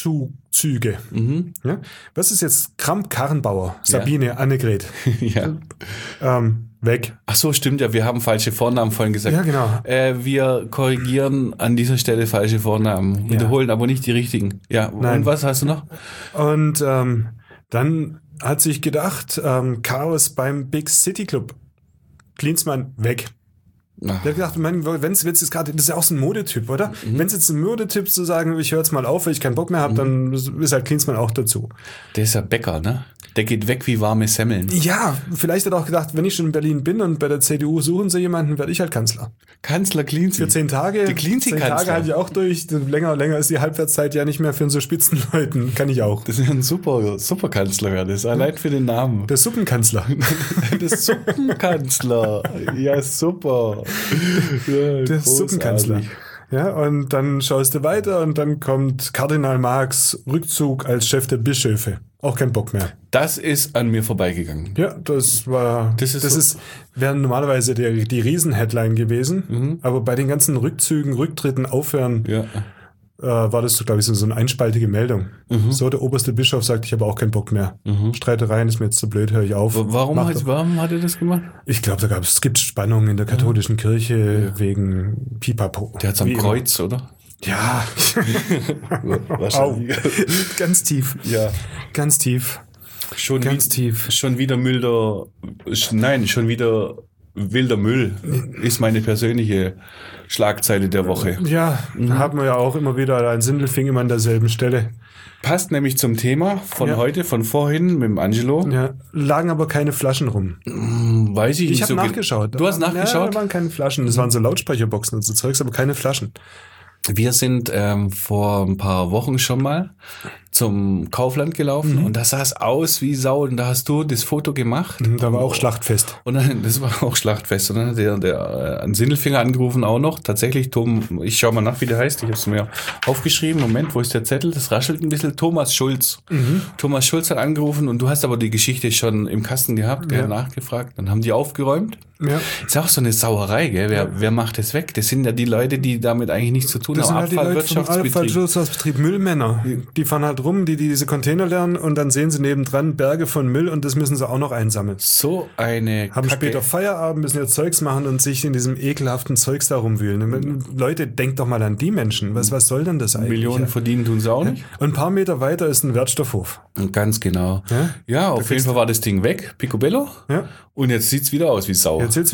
Rückzüge. Ja? Was ist jetzt Kramp-Karrenbauer? Sabine, Annegret. Ja. Weg. Ach so, stimmt ja. Wir haben falsche Vornamen vorhin gesagt. Ja, genau. Wir korrigieren an dieser Stelle falsche Vornamen. Wiederholen aber nicht die richtigen. Ja, Nein. Und was hast du noch? Und dann hat sich gedacht, Chaos beim Big City Club. Klinsmann, weg. Der hat gedacht, wenn es jetzt gerade, das ist ja auch so ein Modetyp, oder? Wenn es jetzt ein Modetyp zu sagen, ich höre jetzt mal auf, weil ich keinen Bock mehr habe, dann ist halt Klinsmann auch dazu. Der ist ja Bäcker, ne? Der geht weg wie warme Semmeln. Ja, vielleicht hat er auch gedacht, wenn ich schon in Berlin bin und bei der CDU suchen sie jemanden, werde ich halt Kanzler. Kanzler Klinzi. Für 10 Tage. Die Klinzi-Kanzler. 10 Tage halte ich auch durch. Länger ist die Halbwertszeit ja nicht mehr für so Spitzenleuten. Kann ich auch. Das ist ein super Kanzler, wäre das. Allein für den Namen. Der Suppenkanzler. Der Suppenkanzler. Ja, super. Ja, der Suppenkanzler. Ja, und dann schaust du weiter und dann kommt Kardinal Marx Rückzug als Chef der Bischöfe. Auch kein Bock mehr. Das ist an mir vorbeigegangen. Ja, das wäre normalerweise die Riesen-Headline gewesen. Aber bei den ganzen Rückzügen, Rücktritten, Aufhören war das, glaube ich, so eine einspaltige Meldung. So, der oberste Bischof sagt, ich habe auch keinen Bock mehr. Streitereien ist mir jetzt zu blöd, höre ich auf. Warum hat er das gemacht? Ich glaube, es gibt Spannungen in der katholischen Kirche wegen Pipapo. Der hat so ein Kreuz, oder? Ja. Wahrscheinlich. Ganz tief. Ja. Ganz tief. Schon wieder wilder Müll ist meine persönliche Schlagzeile der Woche. Ja, haben wir ja auch immer wieder ein Sindelfing immer an derselben Stelle. Passt nämlich zum Thema von heute, von vorhin mit dem Angelo. Ja, lagen aber keine Flaschen rum. Weiß ich nicht. Ich habe nachgeschaut. Du hast nachgeschaut? Ja, da waren keine Flaschen. Das waren so Lautsprecherboxen und so Zeugs, aber keine Flaschen. Wir sind vor ein paar Wochen schon mal zum Kaufland gelaufen und da sah es aus wie Sau und da hast du das Foto gemacht. Da war auch Schlachtfest. Und dann, das war auch Schlachtfest. Und dann hat der an Sindelfinger angerufen auch noch. Tatsächlich, ich schau mal nach, wie der heißt. Ich habe es mir aufgeschrieben. Moment, wo ist der Zettel? Das raschelt ein bisschen. Thomas Schulz. Thomas Schulz hat angerufen und du hast aber die Geschichte schon im Kasten gehabt, nachgefragt. Dann haben die aufgeräumt. Ja. Ist auch so eine Sauerei, gell? Wer macht das weg? Das sind ja die Leute, die damit eigentlich nichts zu tun haben. Das sind halt die Leute vom Abfallwirtschaftsbetrieb, Müllmänner. Die fahren halt rum, die diese Container lernen und dann sehen sie nebendran Berge von Müll und das müssen sie auch noch einsammeln. So eine Haben Kacke. Später Feierabend, müssen ihr Zeugs machen und sich in diesem ekelhaften Zeugs da rumwühlen. Leute, denkt doch mal an die Menschen. Was soll denn das eigentlich? Millionen verdienen tun sie auch nicht. Und ein paar Meter weiter ist ein Wertstoffhof. Ganz genau. Ja, auf jeden Fall war das Ding weg, Picobello. Ja. Und jetzt sieht's wieder aus wie Sau. Das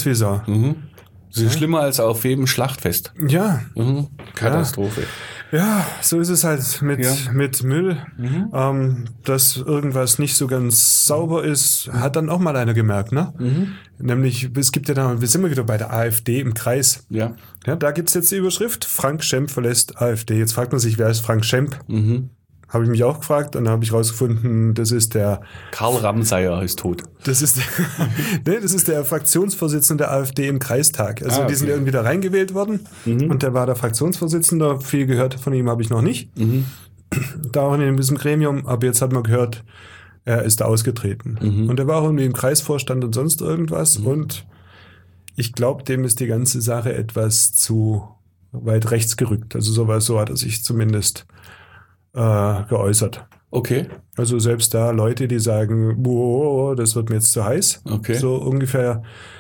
ist schlimmer als auf jedem Schlachtfest. Ja. Katastrophe. Ja, so ist es halt mit Müll. Dass irgendwas nicht so ganz sauber ist, hat dann auch mal einer gemerkt, ne? Nämlich, es gibt ja da, wir sind mal wieder bei der AfD im Kreis. Ja, da gibt's jetzt die Überschrift, Frank Schemp verlässt AfD. Jetzt fragt man sich, wer ist Frank Schemp? Habe ich mich auch gefragt und dann habe ich rausgefunden, das ist der Karl Ramseyer ist tot. Das ist der Fraktionsvorsitzende der AfD im Kreistag. Also die sind irgendwie da reingewählt worden und der war der Fraktionsvorsitzende. Viel gehört von ihm habe ich noch nicht. Da auch in diesem Gremium, aber jetzt hat man gehört, er ist da ausgetreten. Und er war auch irgendwie im Kreisvorstand und sonst irgendwas und ich glaube, dem ist die ganze Sache etwas zu weit rechts gerückt. Also so hat er sich zumindest geäußert. Okay. Also selbst da Leute, die sagen, boah, das wird mir jetzt zu heiß. Okay. So ungefähr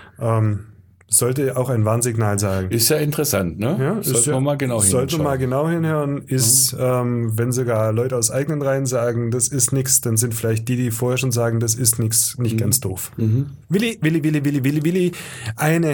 sollte auch ein Warnsignal sagen. Ist ja interessant, ne? Ja, sollte man mal genau hinschauen. Sollte man mal genau hinhören. Ist, wenn sogar Leute aus eigenen Reihen sagen, das ist nix, dann sind vielleicht die vorher schon sagen, das ist nix, nicht ganz doof. Willi. Eine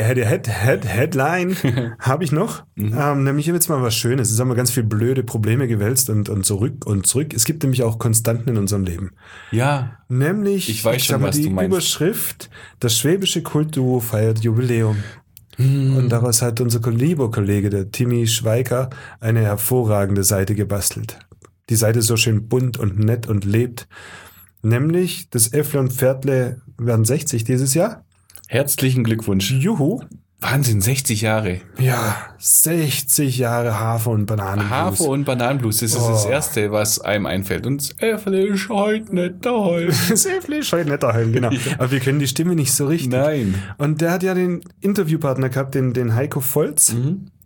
Headline habe ich noch. Nämlich jetzt mal was Schönes. Es haben wir ganz viele blöde Probleme gewälzt und zurück und zurück. Es gibt nämlich auch Konstanten in unserem Leben. Ja. Nämlich, ich weiß schon, was die du meinst. Überschrift, das schwäbische Kultduo feiert Jubiläum. Und daraus hat unser lieber Kollege, der Timmy Schweiker, eine hervorragende Seite gebastelt. Die Seite ist so schön bunt und nett und lebt. Nämlich, das Äffle und Pferdle werden 60 dieses Jahr. Herzlichen Glückwunsch. Juhu. Wahnsinn, 60 Jahre. Ja, 60 Jahre Hafer- und Bananenblues. Hafer- und Bananenblues, das ist das Erste, was einem einfällt. Und das Äffle ist heute nicht daheim. Das Äffle ist heute nicht daheim, genau. Ja. Aber wir können die Stimme nicht so richtig. Nein. Und der hat ja den Interviewpartner gehabt, den Heiko Volz.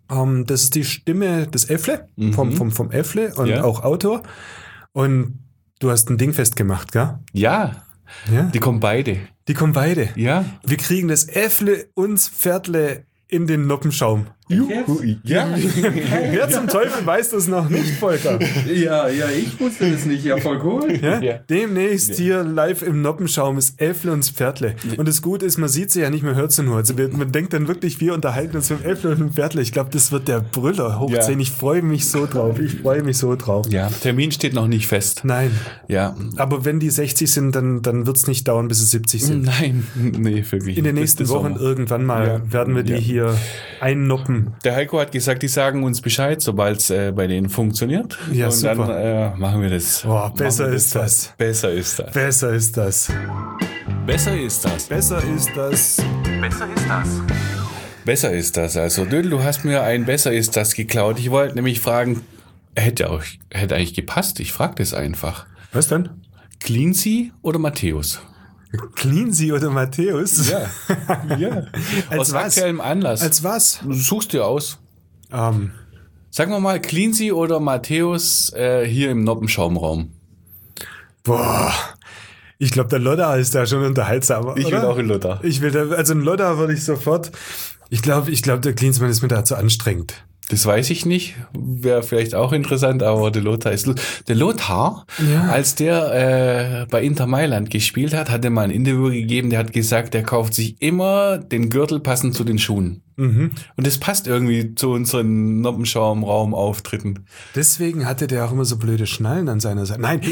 Das ist die Stimme des Äffle, vom Äffle und auch Autor. Und du hast ein Ding festgemacht, gell? Ja, die kommen beide. Die kommen beide. Ja. Wir kriegen das Äffle und das Pferdle in den Noppenschaum. Juhu. Ja. Wer zum Teufel weiß das noch nicht, Volker? Ja, ich wusste das nicht. Ja, voll cool. Ja? Demnächst hier live im Noppenschaum ist Äffle und das Pferdle. Und das Gute ist, man sieht sie ja nicht, man hört sie nur. Also man denkt dann wirklich, wir unterhalten uns mit dem Äffle und dem Pferdle. Ich glaube, das wird der Brüller hoch 10. Ich freue mich so drauf. Ja, Termin steht noch nicht fest. Nein. Ja. Aber wenn die 60 sind, dann wird es nicht dauern, bis sie 70 sind. Nein, nee, wirklich. In den nächsten Wochen irgendwann mal werden wir die hier einnoppen. Der Heiko hat gesagt, die sagen uns Bescheid, sobald es bei denen funktioniert. Ja, und super. Dann machen wir das. Boah, besser ist das. Besser ist das. Besser ist das. Besser ist das. Besser ist das. Besser ist das. Besser ist das. Also, Dödel, du hast mir ein Besser ist das geklaut. Ich wollte nämlich fragen, hätte eigentlich gepasst. Ich frage das einfach. Was denn? Cleansy oder Matthäus? Cleansy oder Matthäus? Ja. Als Aus was? aktuellem Anlass. Als was? Du suchst dir aus. Sagen wir mal Cleansy oder Matthäus hier im Noppenschaumraum. Boah. Ich glaube, der Lodder ist da schon unterhaltsamer. Ich will oder? auch in Lodder. Also ein Lodder würde ich sofort. Ich glaube, der Klinsmann ist mir da zu anstrengend. Das weiß ich nicht. Wäre vielleicht auch interessant, aber der Lothar, als der bei Inter Mailand gespielt hat, hat er mal ein Interview gegeben, der hat gesagt, der kauft sich immer den Gürtel passend zu den Schuhen. Mhm. Und das passt irgendwie zu unseren Noppenschaum-Raum-Auftritten. Deswegen hatte der auch immer so blöde Schnallen an seiner Seite. Nein.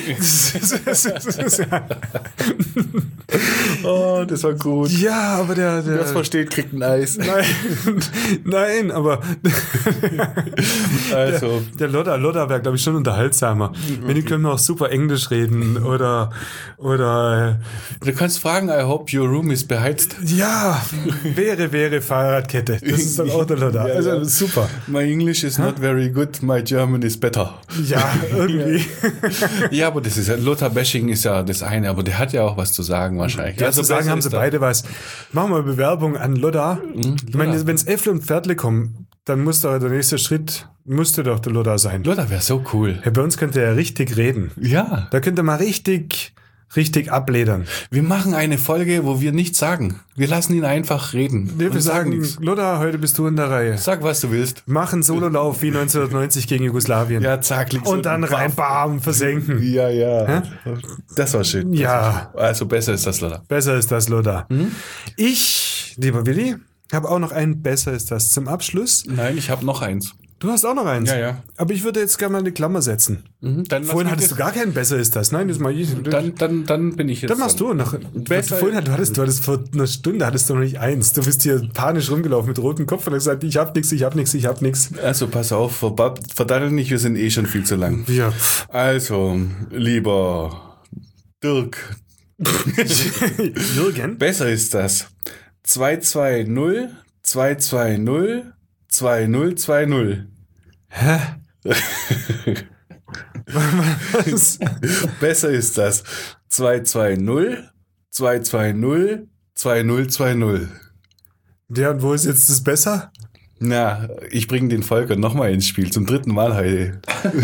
Oh, das war gut. Ja, aber der Wer das versteht, kriegt ein Eis. Nein, aber also. Der Lodder wäre, glaube ich, schon unterhaltsamer. Wenn die können auch super Englisch reden oder Du kannst fragen, I hope your room is beheizt. Ja, wäre Fahrradkette. Das ist dann auch der Lodder. Also super. My English is not very good, my German is better. Ja, irgendwie. Ja, aber das ist Lothar-Bashing ist ja das eine, aber der hat ja auch was zu sagen wahrscheinlich. Ja, zu sagen haben sie beide was. Machen wir Bewerbung an Lodder. Ich meine, wenn es Äffle und Pferdle kommen, dann muss doch der nächste Schritt, müsste doch der Lodder sein. Lodder wäre so cool. Ja, bei uns könnte er richtig reden. Ja. Da könnte man richtig abledern. Wir machen eine Folge, wo wir nichts sagen. Wir lassen ihn einfach reden. Nee, wir sagen nichts. Lodder, heute bist du in der Reihe. Sag, was du willst. Mach einen Sololauf wie 1990 gegen Jugoslawien. Ja, zack. Und dann rein, bam, versenken. Ja. Hä? Das war schön. Ja. Also besser ist das, Lodder. Besser ist das, Lodder. Ich, lieber Willi, habe auch noch ein Besser ist das zum Abschluss. Nein, ich habe noch eins. Du hast auch noch eins? Ja. Aber ich würde jetzt gerne mal eine Klammer setzen. Vorhin hattest du gar keinen Besser ist das. Nein, das mal ich. Dann bin ich jetzt. Dann machst du noch. Vorhin du hattest vor einer Stunde hattest du noch nicht eins. Du bist hier panisch rumgelaufen mit rotem Kopf und hast gesagt, ich hab nichts. Also pass auf, verdattelt nicht, wir sind schon viel zu lang. Ja. Also, lieber Dirk. Jürgen? Besser ist das. 220 220 2020. Hä? Was? Besser ist das. 220 220 2020. Ja, und wo ist jetzt das besser? Na, ich bringe den Volker nochmal ins Spiel, zum 3. Mal heute.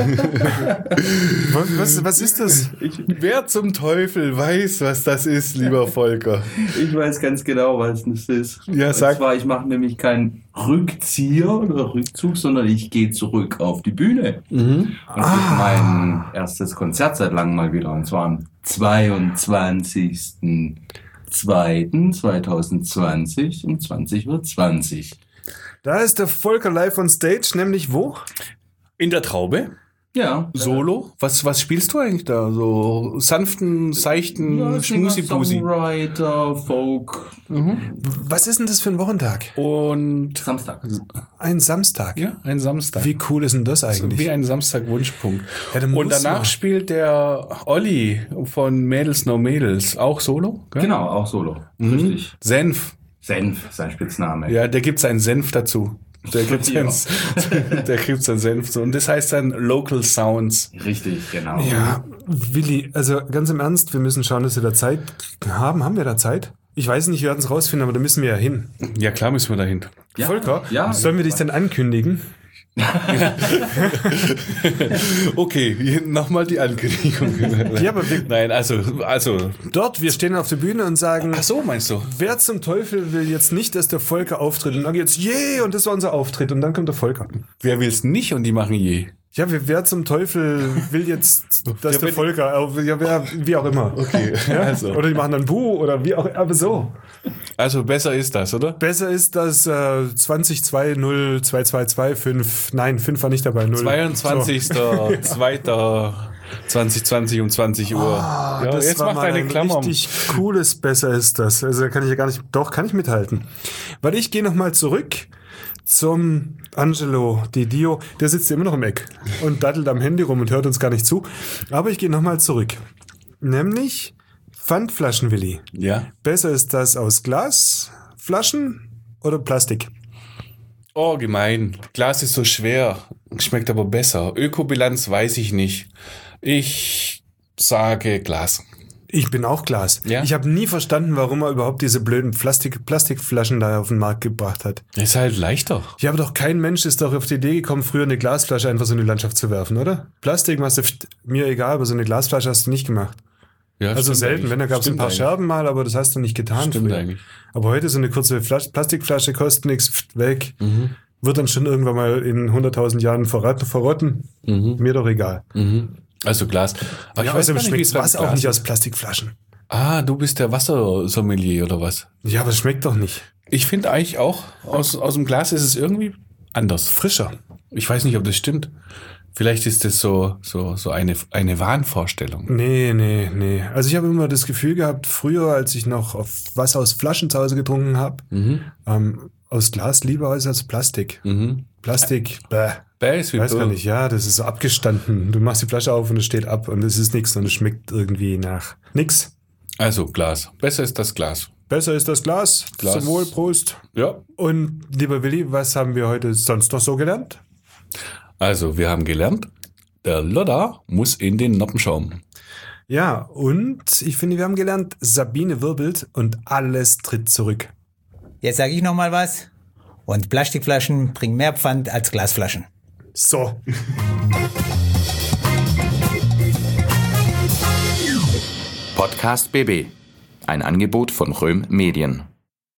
Was ist das? Wer zum Teufel weiß, was das ist, lieber Volker? Ich weiß ganz genau, was das ist. Ja, sag. Und zwar, ich mache nämlich keinen Rückzieher oder Rückzug, sondern ich gehe zurück auf die Bühne. Und gebe mein erstes Konzert seit langem mal wieder. Und zwar am 22.02.2020 um 20:20 Uhr. Da ist der Volker live on stage, nämlich wo? In der Traube? Ja. Solo? Was spielst du eigentlich da? So sanften, seichten, Schmusi-Busi? Songwriter, Folk. Was ist denn das für ein Wochentag? Und Samstag. Ein Samstag? Ja, ein Samstag. Wie cool ist denn das eigentlich? Wie ein Samstag-Wunschpunkt. Ja, dann und muss danach man. spielt der Olli von Mädels No Mädels auch Solo? Gell? Genau, auch Solo. Richtig. Senf. Senf, sein Spitzname. Ja, der gibt seinen Senf dazu. Der gibt seinen Senf. Und das heißt dann Local Sounds. Richtig, genau. Ja, Willi, also ganz im Ernst, wir müssen schauen, dass wir da Zeit haben. Haben wir da Zeit? Ich weiß nicht, wir werden es rausfinden, aber da müssen wir ja hin. Ja, klar müssen wir dahin. Ja, Volker, ja, sollen wir dich dann ankündigen? Okay, nochmal die Ankündigung. Ja, aber Nein, also. dort, wir stehen auf der Bühne und sagen, Ach so, meinst du? wer zum Teufel will jetzt nicht, dass der Volker auftritt? Und dann geht's, und das war unser Auftritt. Und dann kommt der Volker. Wer will's nicht und die machen je? Ja, wer zum Teufel will jetzt, dass der Volker, wie auch immer. Okay, Ja? also. Oder die machen dann Buh oder wie auch, aber so. Also besser ist das, oder? Besser ist das 20202225, nein, 5 war nicht dabei, 0. 22.02.2020 um 20 Uhr. Ja, Das jetzt war macht mal eine ein Klammer. richtig cooles Besser ist das. Also da kann ich ja gar nicht, doch, kann ich mithalten. Weil ich gehe nochmal zurück zum Angelo Di Dio. Der sitzt immer noch im Eck und dattelt am Handy rum und hört uns gar nicht zu. Aber ich gehe nochmal zurück. Nämlich Pfandflaschen-Willi. Ja. Besser ist das aus Glasflaschen oder Plastik? Oh, gemein. Glas ist so schwer. Schmeckt aber besser. Ökobilanz weiß ich nicht. Ich sage Glas. Ich bin auch Glas. Ja? Ich habe nie verstanden, warum er überhaupt diese blöden Plastikflaschen da auf den Markt gebracht hat. Ist halt leichter. Ja, aber doch kein Mensch ist doch auf die Idee gekommen, früher eine Glasflasche einfach so in die Landschaft zu werfen, oder? Plastik machst du, mir egal, aber so eine Glasflasche hast du nicht gemacht. Ja, Also stimmt selten, eigentlich. wenn, da gab es ein Stimmt paar eigentlich. Scherben mal, aber das hast du nicht getan Stimmt früher. eigentlich. Aber heute so eine kurze Plastikflasche kostet nichts, weg. Wird dann schon irgendwann mal in 100.000 Jahren verrotten. Mir doch egal. Also Glas. Aber Ja, außerdem schmeckt Wasser auch nicht aus Plastikflaschen. Ah, du bist der Wassersommelier oder was? Ja, aber es schmeckt doch nicht. Ich finde eigentlich auch, aus dem Glas ist es irgendwie anders. Frischer. Ich weiß nicht, ob das stimmt. Vielleicht ist das so eine Wahnvorstellung. Nee. Also ich habe immer das Gefühl gehabt, früher, als ich noch auf Wasser aus Flaschen zu Hause getrunken habe, aus Glas lieber als Plastik. Plastik, Bäh ist wie weiß gar Bäh. nicht, ja, das ist so abgestanden. Du machst die Flasche auf und es steht ab und es ist nichts und es schmeckt irgendwie nach nix. Also Glas. Besser ist das Glas. Besser ist das Glas. Glas. Zum Wohl, Prost. Ja. Und lieber Willi, was haben wir heute sonst noch so gelernt? Also, wir haben gelernt, der Lodder muss in den Noppenschaum. Ja, und ich finde, wir haben gelernt, Sabine wirbelt und alles tritt zurück. Jetzt sage ich noch mal was. Und Plastikflaschen bringen mehr Pfand als Glasflaschen. So. Podcast BB. Ein Angebot von Röhm Medien.